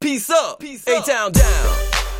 Peace up, A-Town down.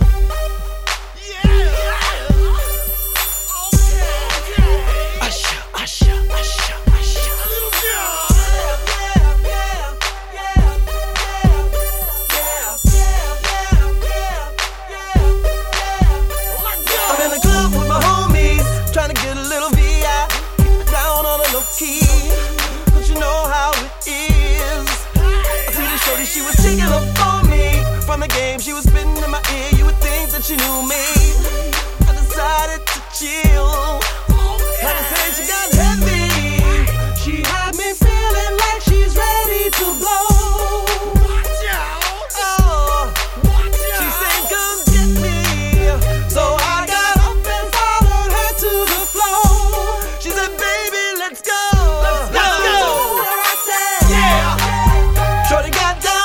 She was taking up for me from the game. She was spitting in my ear. You would think that she knew me. I decided to chill. Had to say she got heavy. She had me feeling like she's ready to blow. Watch out! Oh, she said, "Come get me." So I got up and followed her to the floor. She said, "Baby, let's go." Let's go. I said, "Yeah." Shorty got down.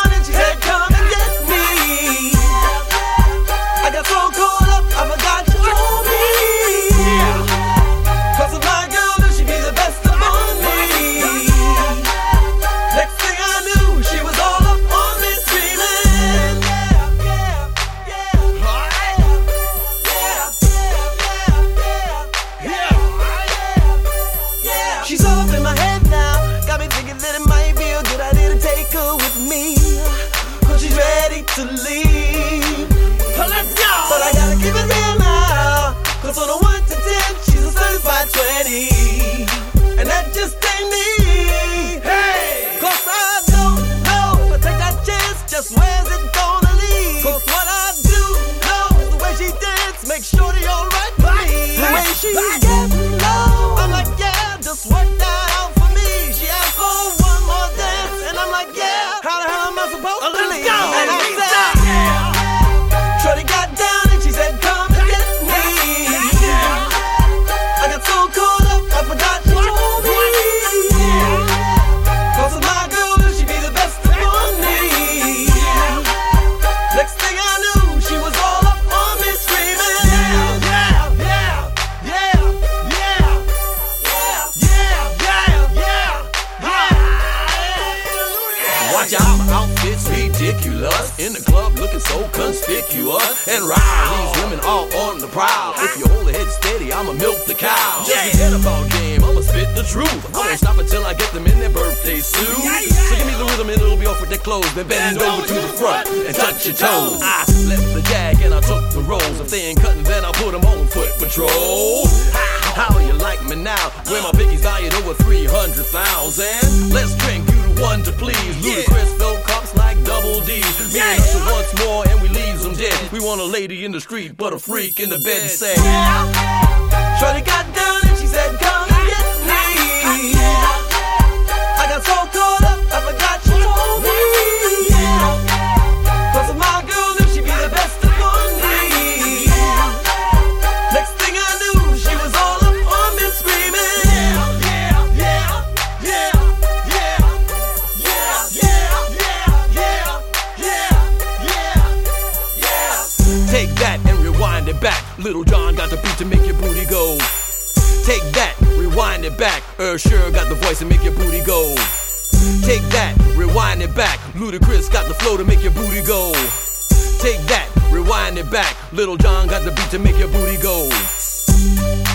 She's up in my head now, got me thinking that it might be a good idea to take her with me, 'cause she's ready to leave. Let's go! But I gotta keep it real now, 'cause on a 1 to 10, she's a certified 20. And that just ain't me. Hey! 'Cause I don't know if I take that chance, just where's it gonna lead? 'Cause what I do know is the way she dance makes shorty alright for me. The way she's getting low, I'm like, yeah, just work that out for me. She asked for one more dance, and I'm like, yeah, how the hell am I supposed to leave? Go. And I said, yeah. Shorty got down and she said, "Come and get me." I got so caught up, I forgot she told me. 'Cause of my girl, she'd be the best upon me. Next thing I knew, she was all up on me screaming, yeah, yeah, yeah, yeah, yeah, yeah, yeah, yeah, yeah. Watch out, my outfit's ridiculous. In the club looking so conspicuous. And ride, these women all on the prowl. If you hold your head steady, I'ma milk the cow. Just forget about game, I'ma spit the truth. I won't stop until I get them in their birthday suit. So give me the rhythm and it'll be off with their clothes. Then bend over to the front and touch your toes. I left the jag and I took the rolls. If they ain't cutting, then I'll put them on foot patrol. How you like me now? Where my pickies valued over 300,000. Let's drink, you the one to please. Ludacris fill cups like double D. Me and Usher once more and we leaves them dead. We want a lady in the street, but a freak in the bed said, Shorty got down and she said, "Come and get me." I got so caught up, I forgot she told me. 'Cause of my girl, knew she'd be the best upon me. Next thing I knew, she was all up on me screaming, yeah, yeah, yeah, yeah, yeah, yeah, yeah, yeah, yeah, yeah. Take that and rewind it back. Little John got the beat to make your booty go. Take that, rewind it back. Sure got the voice to make your booty go. Take that, rewind it back. Ludacris got the flow to make your booty go. Take that, rewind it back. Little John got the beat to make your booty go.